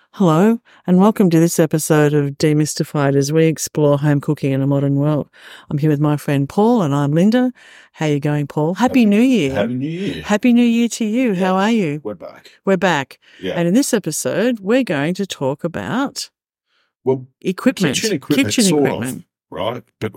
Hello, and welcome to this episode of Demystified as we explore home cooking in a modern world. I'm here with my friend Paul, and I'm Linda. How are you going, Paul? Happy New Year. Happy New Year. Happy New Year to you. Yeah. How are you? We're back. We're back. Yeah. And in this episode, we're going to talk about equipment. Kitchen equipment, Kitchen sort equipment. of, right? But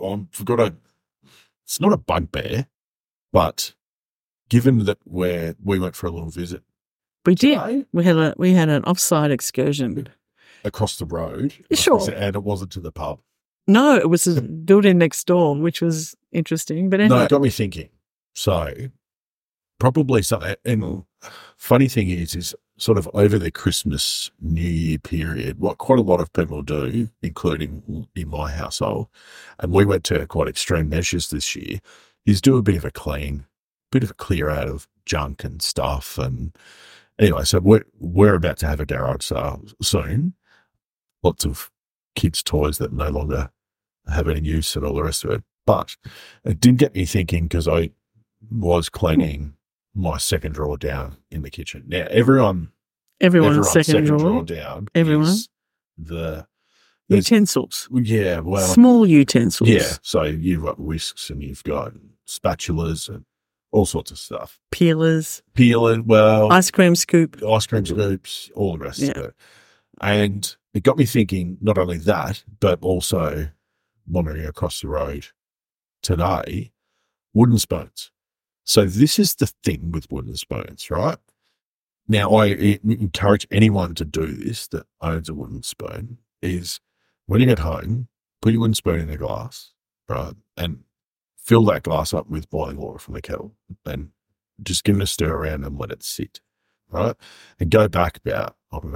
it's not a bugbear, but given that we went for a little visit We did. today We had an offsite excursion. across the road, Sure. and it wasn't to the pub. No, it was a building next door, which was interesting. But anyway. No, it got me thinking. So probably something. And funny thing is sort of over the Christmas, New Year period, what quite a lot of people do, including in my household, and we went to quite extreme measures this year, is do a bit of a clear out of junk and stuff. And anyway, so we're about to have a garage sale soon. Lots of kids' toys that no longer have any use and all the rest of it. But it did get me thinking because I was cleaning my second drawer down in the kitchen. Now, everyone's second drawer down is the utensils. Yeah, well. Small utensils. Yeah, so you've got whisks and you've got spatulas and all sorts of stuff. Peelers, ice cream scoops, all the rest of it. And it got me thinking, not only that, but also wandering across the road today, wooden spoons. So this is the thing with wooden spoons, right? Now, I encourage anyone to do this that owns a wooden spoon is when you get home, put your wooden spoon in a glass, right, and fill that glass up with boiling water from the kettle and just give it a stir around and let it sit, right? And go back about,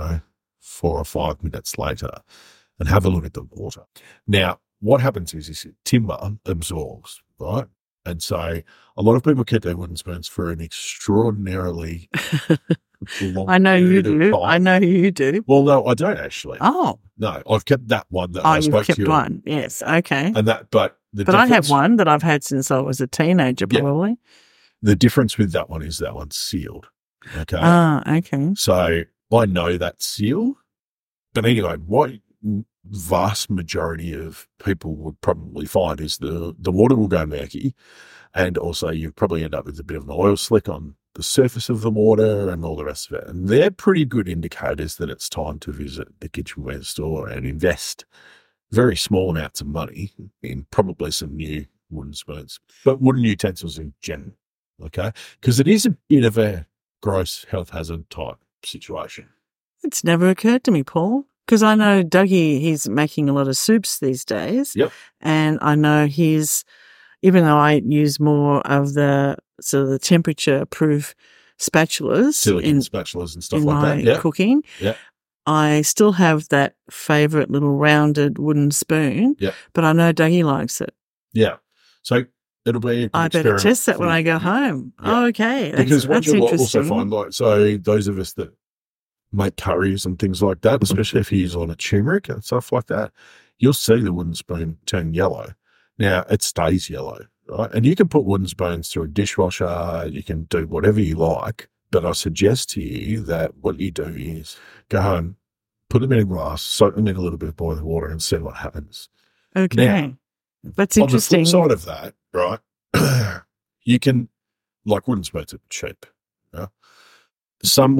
4 or 5 minutes later and have a look at the water. Now, what happens is this timber absorbs, right? And so a lot of people keep their wooden spoons for an extraordinarily long I know you period of do. time. I know you do. Well, no, I don't actually. Oh. No, I've kept that one that I you've spoke kept to you. one. Yes. Okay. And that, but I have one that I've had since I was a teenager, probably. The difference with that one is that one's sealed. Okay. Okay. So I know that's sealed. But anyway, what vast majority of people would probably find is the water will go murky, and also you probably end up with a bit of an oil slick on the surface of the water and all the rest of it. And they're pretty good indicators that it's time to visit the kitchenware store and invest very small amounts of money in probably some new wooden spoons, but wooden utensils in general, okay? Because it is a bit of a gross health hazard type situation. It's never occurred to me, Paul, because I know Dougie, he's making a lot of soups these days. Yep. And I know even though I use more of the sort of the temperature-proof spatulas Silicone spatulas and stuff in like my that. Yeah. cooking, I still have that favourite little rounded wooden spoon, but I know Dougie likes it. Yeah. So it'll be I better test that when I go home. Yeah. Oh, okay. Because what that's you'll interesting. also find, so those of us that make curries and things like that, especially if you use a lot of turmeric and stuff like that, you'll see the wooden spoon turn yellow. Now, it stays yellow, right? And you can put wooden spoons through a dishwasher, you can do whatever you like, but I suggest to you that what you do is go home, put them in a glass, soak them in a little bit of boiling water and see what happens. Okay. Now, that's interesting. On the flip side of that, right, you can, like wooden spoons are cheap. Yeah? Some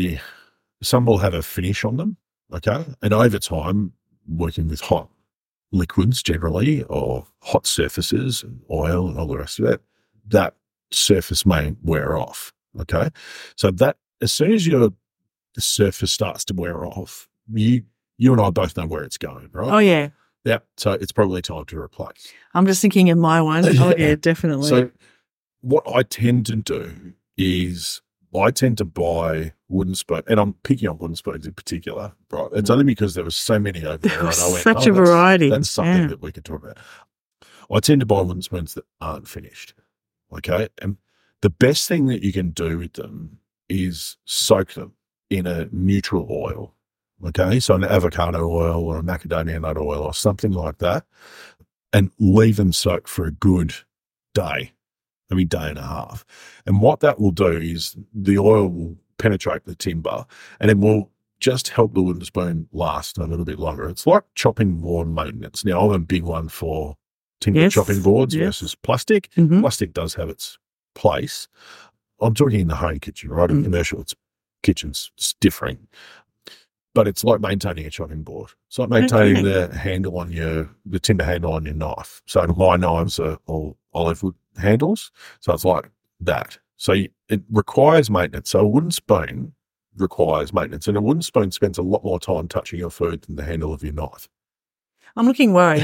will have a finish on them, okay? And over time, working with hot liquids generally or hot surfaces and oil and all the rest of it, that surface may wear off, okay? So that as soon as the surface starts to wear off, you and I both know where it's going, right? Oh, yeah. Yeah, so it's probably time to replace. I'm just thinking of my one. Oh, yeah, definitely. So what I tend to do is I tend to buy wooden spoons, and I'm picking on wooden spoons in particular, right? It's only because there was so many over there. There was and I went, such a variety. That's something that we could talk about. I tend to buy wooden spoons that aren't finished, okay? And the best thing that you can do with them is soak them in a neutral oil, okay? So an avocado oil or a macadamia nut oil or something like that, and leave them soak for a good day. Day and a half. And what that will do is the oil will penetrate the timber and it will just help the wooden spoon last a little bit longer. It's like chopping board maintenance. Now, I'm a big one for timber chopping boards versus plastic. Mm-hmm. Plastic does have its place. I'm talking in the home kitchen, right? In commercial kitchens, it's different. But it's like maintaining a chopping board. It's like maintaining the handle on the timber handle on your knife. So my knives are all olive wood handles. So it's like that. So it requires maintenance. So a wooden spoon requires maintenance, and a wooden spoon spends a lot more time touching your food than the handle of your knife. I'm looking worried.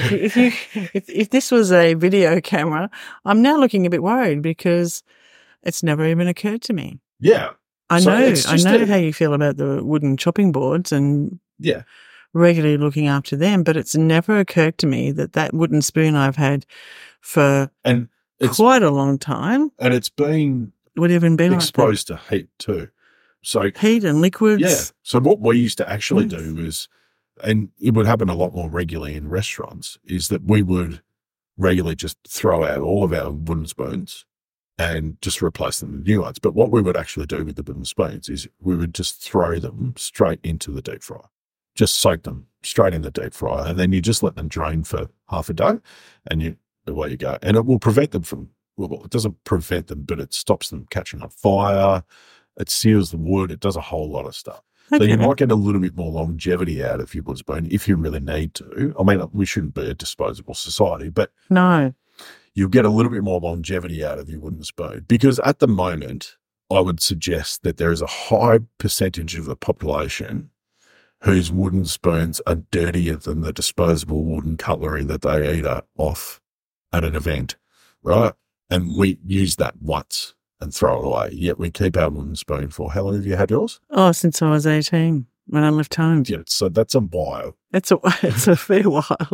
If this was a video camera, I'm now looking a bit worried because it's never even occurred to me. Yeah. I know how you feel about the wooden chopping boards and regularly looking after them, but it's never occurred to me that wooden spoon I've had for quite a long time. And it's been would even be exposed to heat too. So heat and liquids. Yeah. So what we used to actually do is, and it would happen a lot more regularly in restaurants, is that we would regularly just throw out all of our wooden spoons and just replace them with new ones. But what we would actually do with the wooden spoons is we would just throw them straight into the deep fryer, just soak them straight in the deep fryer, and then you just let them drain for half a day, and away you go. And it will prevent them from, well, it doesn't prevent them, but it stops them catching on fire. It seals the wood. It does a whole lot of stuff. So you might get a little bit more longevity out of your wooden spoon if you really need to. I mean, we shouldn't be a disposable society, but no, you'll get a little bit more longevity out of your wooden spoon, because at the moment, I would suggest that there is a high percentage of the population whose wooden spoons are dirtier than the disposable wooden cutlery that they eat off at an event, right? And we use that once and throw it away. Yet we keep our wooden spoon for, how long have you had yours? Oh, since I was 18 when I left home. Yeah, so that's a while. It's a fair while.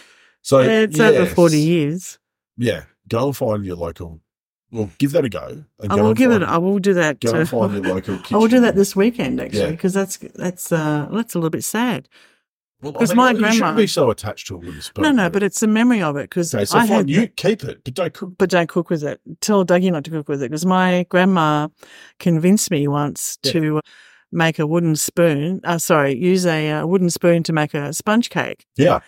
So it's over 40 years. Yeah, go and find your local. Well, give that a go. I will do that. Go and find your local kitchen. I will do that this weekend, actually, because that's a little bit sad. Because my grandma, you shouldn't be so attached to a wooden spoon. No, but it's a memory of it. Because you keep it, but don't cook. But don't cook with it. Tell Dougie not to cook with it, because my grandma convinced me once to make a wooden spoon. Use a wooden spoon to make a sponge cake. Yeah.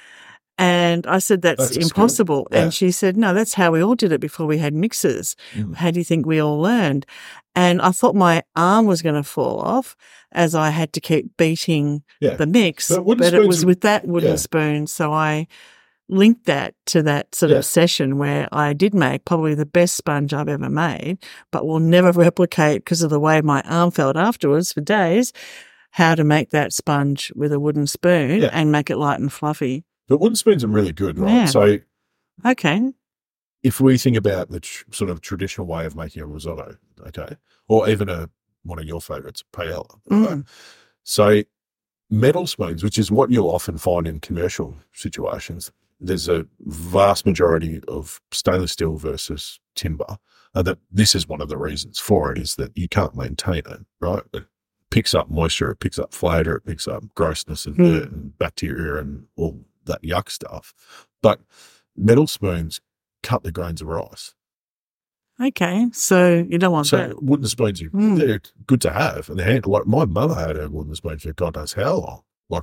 And I said, that's impossible. Yeah. And she said, no, that's how we all did it before we had mixers. How do you think we all learned? And I thought my arm was going to fall off as I had to keep beating the mix. But it was with that wooden spoon. So I linked that to that sort of session where I did make probably the best sponge I've ever made, but will never replicate, because of the way my arm felt afterwards for days, how to make that sponge with a wooden spoon and make it light and fluffy. But wooden spoons are really good, right? Yeah. So, okay, if we think about the sort of traditional way of making a risotto, okay, or even one of your favourites, paella, right? So, metal spoons, which is what you'll often find in commercial situations, there's a vast majority of stainless steel versus timber. That this is one of the reasons for it, is that you can't maintain it, right? It picks up moisture, it picks up flavour, it picks up grossness and dirt and bacteria and all that yuck stuff. But metal spoons cut the grains of rice. Okay, so you don't want that. So wooden spoons, they're good to have. And like my mother had a wooden spoon for God knows how long. Like,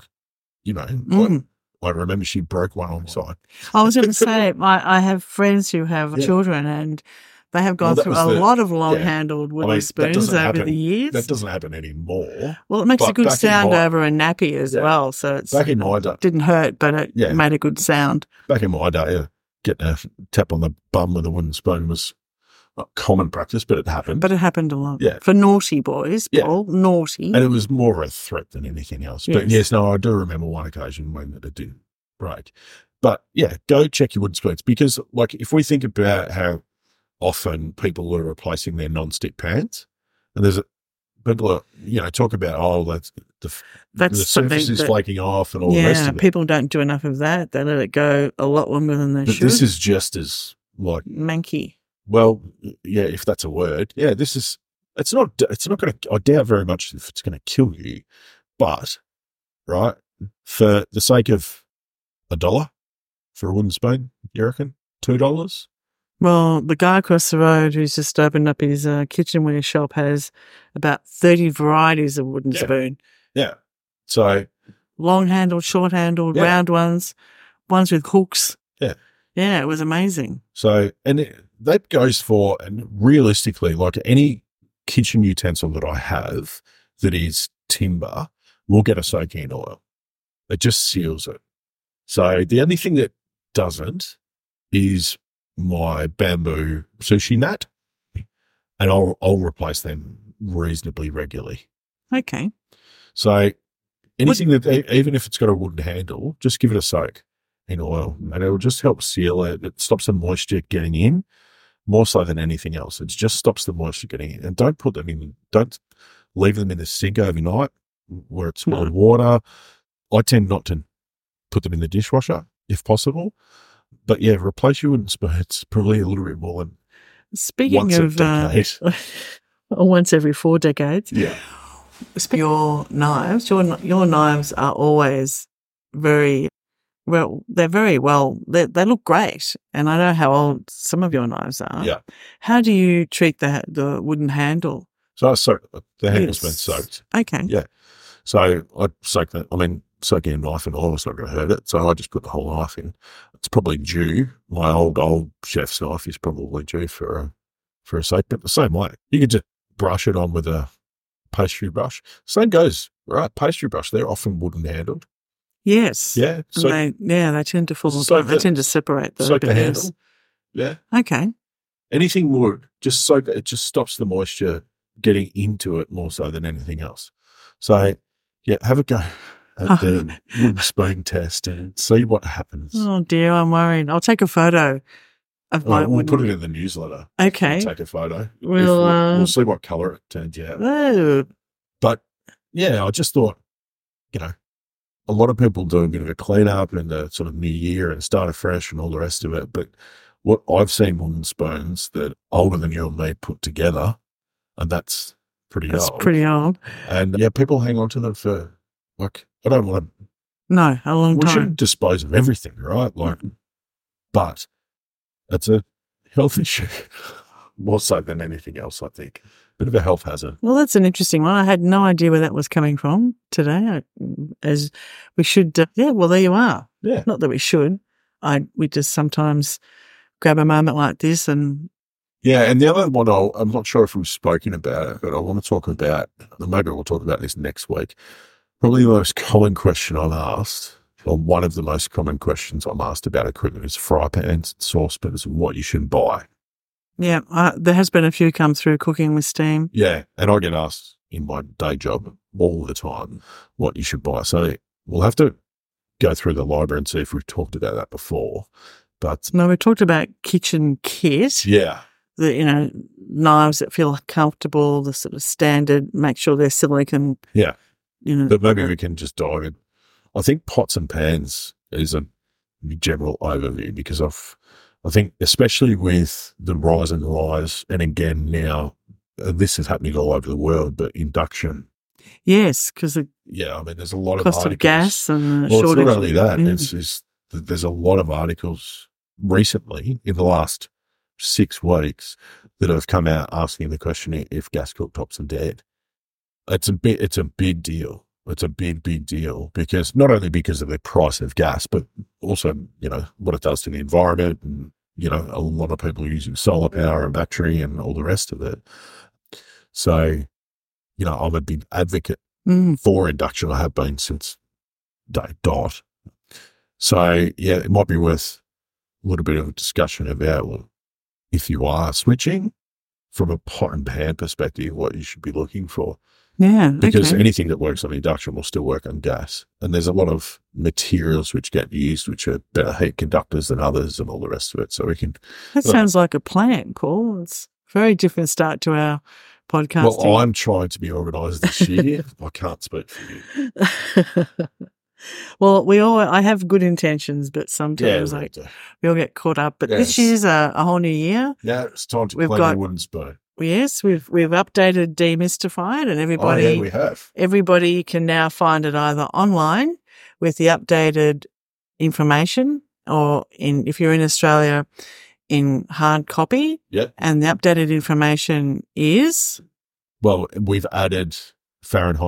I remember she broke one on the side. I was going to say, I have friends who have children, and they have gone through a lot of long-handled wooden spoons over the years. That doesn't happen anymore. Well, it makes a good sound over a nappy as well. So it's back in my day, didn't hurt, but it made a good sound. Back in my day, getting a tap on the bum with a wooden spoon was not common practice, but it happened. But it happened a lot. Yeah. For naughty boys, Paul, naughty. And it was more of a threat than anything else. But I do remember one occasion when it did break. But go check your wooden spoons, because like if we think about how often people are replacing their non-stick pans, and people are, talk about, that's the surface is flaking off and all the rest of it. People don't do enough of that. They let it go a lot longer than they should. This is just as like manky. Well, if that's a word. Yeah, it's not going to, I doubt very much if it's going to kill you, but right, for the sake of $1 for a wooden spoon, you reckon? $2? Well, the guy across the road who's just opened up his kitchenware shop has about 30 varieties of wooden spoon. Yeah. So long handled, short handled, round ones with hooks. Yeah. Yeah, it was amazing. So, and that goes for, and realistically, like any kitchen utensil that I have that is timber will get a soaking in oil. It just seals it. So the only thing that doesn't is my bamboo sushi mat, and I'll replace them reasonably regularly. Okay. So anything that, even if it's got a wooden handle, just give it a soak in oil, and it will just help seal it. It stops the moisture getting in more so than anything else. It just stops the moisture getting in. And don't leave them in the sink overnight where it's full of water. I tend not to put them in the dishwasher if possible. But yeah, replace your wooden spoons probably a little bit more than speaking of once every 4 decades. Yeah. Your knives are always very well. They're very well. They look great, and I know how old some of your knives are. Yeah. How do you treat the wooden handle? So the handle's been soaked. Okay. Yeah. So I soak that. I mean, soaking a knife in oil is not going to hurt it. So I just put the whole knife in. It's probably due. My old chef's knife is probably due for a soak. But the same way, you can just brush it on with a pastry brush. Same goes, right? Pastry brush, they're often wooden handled. Yes. Yeah. So they tend to fall apart. They tend to separate soak the handle. Yeah. Okay. Anything wood, just soak it. It just stops the moisture getting into it more so than anything else. So, yeah, have a go at the wooden spoon test and see what happens. Oh, dear, I'm worried. I'll take a photo of my We'll put it in the newsletter. Okay. We'll take a photo. We'll see what colour it turns out. Oh. But, yeah, I just thought, a lot of people do a bit of a clean up in the sort of new year and start afresh and all the rest of it. But what I've seen wooden spoons that older than you and me put together, and that's pretty old. That's pretty old. And, yeah, people hang on to them for, I don't want to. No, a long time. We shouldn't dispose of everything, right? But it's a health issue more so than anything else, I think. Bit of a health hazard. Well, that's an interesting one. I had no idea where that was coming from today. As we should, well, there you are. Yeah. Not that we should. We just sometimes grab a moment like this and. Yeah, and the other one, I'm not sure if we've spoken about it, but I want to talk about, maybe we'll talk about this next week. Probably the most common question I'm asked, or one of the most common questions I'm asked about equipment is fry pans, saucepans, and what you should buy. Yeah, there has been a few come through cooking with steam. Yeah, and I get asked in my day job all the time what you should buy. So we'll have to go through the library and see if we've talked about that before. But no, we talked about kitchen kit. Yeah. The, knives that feel comfortable, the sort of standard, make sure they're silicone. Yeah. But maybe we can just dive in. I think pots and pans is a general overview because I think especially with the rise and rise, and again now, this is happening all over the world, but induction. Yes, because there's a lot of cost articles. Of gas and well, shortage. It's not only that. It's there's a lot of articles recently in the last 6 weeks that have come out asking the question if gas cooktops are dead. It's a big deal. It's a big deal because not only because of the price of gas, but also, what it does to the environment and, a lot of people are using solar power and battery and all the rest of it. So, I'm a big advocate for induction. I have been since day dot. So, yeah, it might be worth a little bit of a discussion about if you are switching from a pot and pan perspective, what you should be looking for. Yeah. Because anything that works on induction will still work on gas. And there's a lot of materials which get used, which are better heat conductors than others and all the rest of it. So we can. That sounds like a plan, Paul. It's a very different start to our podcasting. Well, I'm trying to be organised this year. I can't speak for you. Well, I have good intentions, but sometimes we all get caught up. But this year's a whole new year. Yeah, it's time to clean the wooden spoon. Yes, we've updated Demystified, and everybody. Oh, yeah, we have. Everybody can now find it either online with the updated information, or if you're in Australia, in hard copy. Yep. And the updated information is. Well, we've added Fahrenheit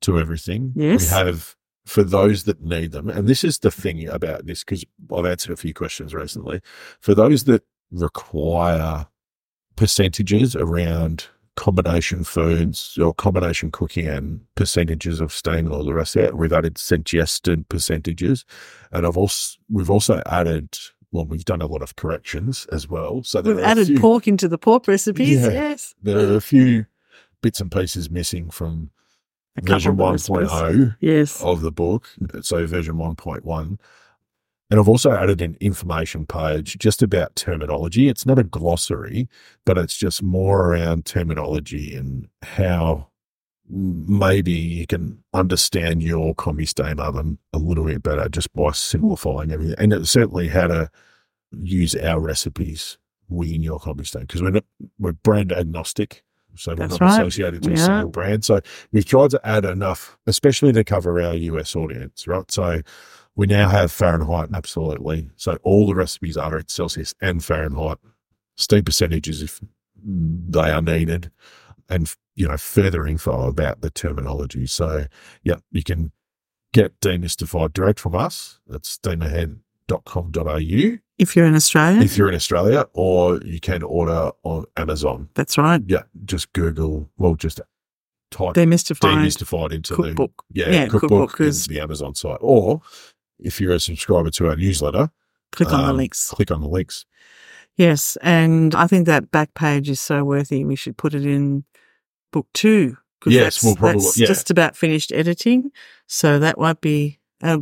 to everything. Yes. We have, for those that need them, and this is the thing about this, because I've answered a few questions recently, for those that require percentages around combination foods or combination cooking and percentages of steam and all the rest of it, we've added suggested percentages. And we've also added, well, we've done a lot of corrections as well. So we've added pork into the pork recipes. Yeah, yes. There are a few bits and pieces missing from version 1.0 yes. of the book. So version 1.1. And I've also added an information page just about terminology. It's not a glossary, but it's just more around terminology and how maybe you can understand your combi steam oven a little bit better just by simplifying everything. And it's certainly how to use our recipes within your combi steam, because we're brand agnostic. So we're not associated to a single brand. So we've tried to add enough, especially to cover our US audience, right? So we now have Fahrenheit, absolutely. So all the recipes are at Celsius and Fahrenheit, steam percentages if they are needed, and, further info about the terminology. So, yeah, you can get demystified direct from us. That's steamahead.com.au. If you're in Australia. Or you can order on Amazon. That's right. Yeah, just Google, just type demystified into cookbook. Cookbook into the Amazon site. Or if you're a subscriber to our newsletter, click on the links. Click on the links. Yes, and I think that back page is so worthy. We should put it in book 2. Yes, that's just about finished editing, so that'll be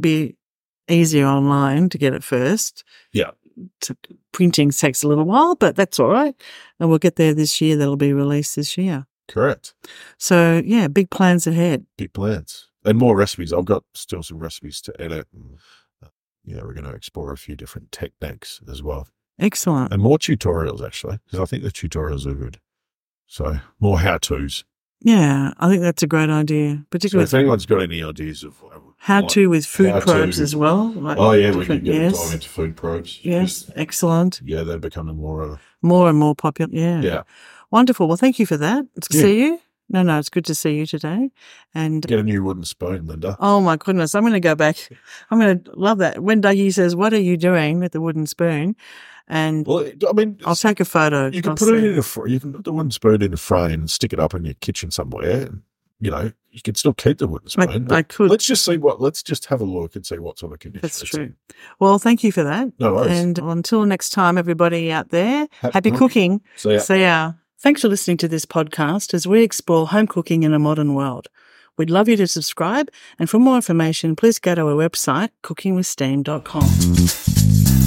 easier online to get it first. Yeah. Printing takes a little while, but that's all right, and we'll get there this year. That'll be released this year. Correct. So yeah, big plans ahead. Big plans. And more recipes. I've got still some recipes to edit. And, we're going to explore a few different techniques as well. Excellent. And more tutorials, actually, because I think the tutorials are good. So more how-tos. Yeah, I think that's a great idea. Particularly if anyone's got any ideas of how-to with food probes as well. We can get dive into food probes. Yes, excellent. Yeah, they're becoming more and more popular. Yeah. Yeah. Wonderful. Well, thank you for that. It's good to see you. No, it's good to see you today. And get a new wooden spoon, Linda. Oh, my goodness. I'm going to go back. I'm going to love that. When Dougie says, "What are you doing with the wooden spoon?" And I'll take a photo. You can put it in you can put the wooden spoon in a frame and stick it up in your kitchen somewhere. And, you can still keep the wooden spoon. I could. Let's just have a look and see what sort of conditions. That's true. Well, thank you for that. No worries. And until next time, everybody out there, happy cooking. See ya. Thanks for listening to this podcast as we explore home cooking in a modern world. We'd love you to subscribe, and for more information, please go to our website, cookingwithsteam.com.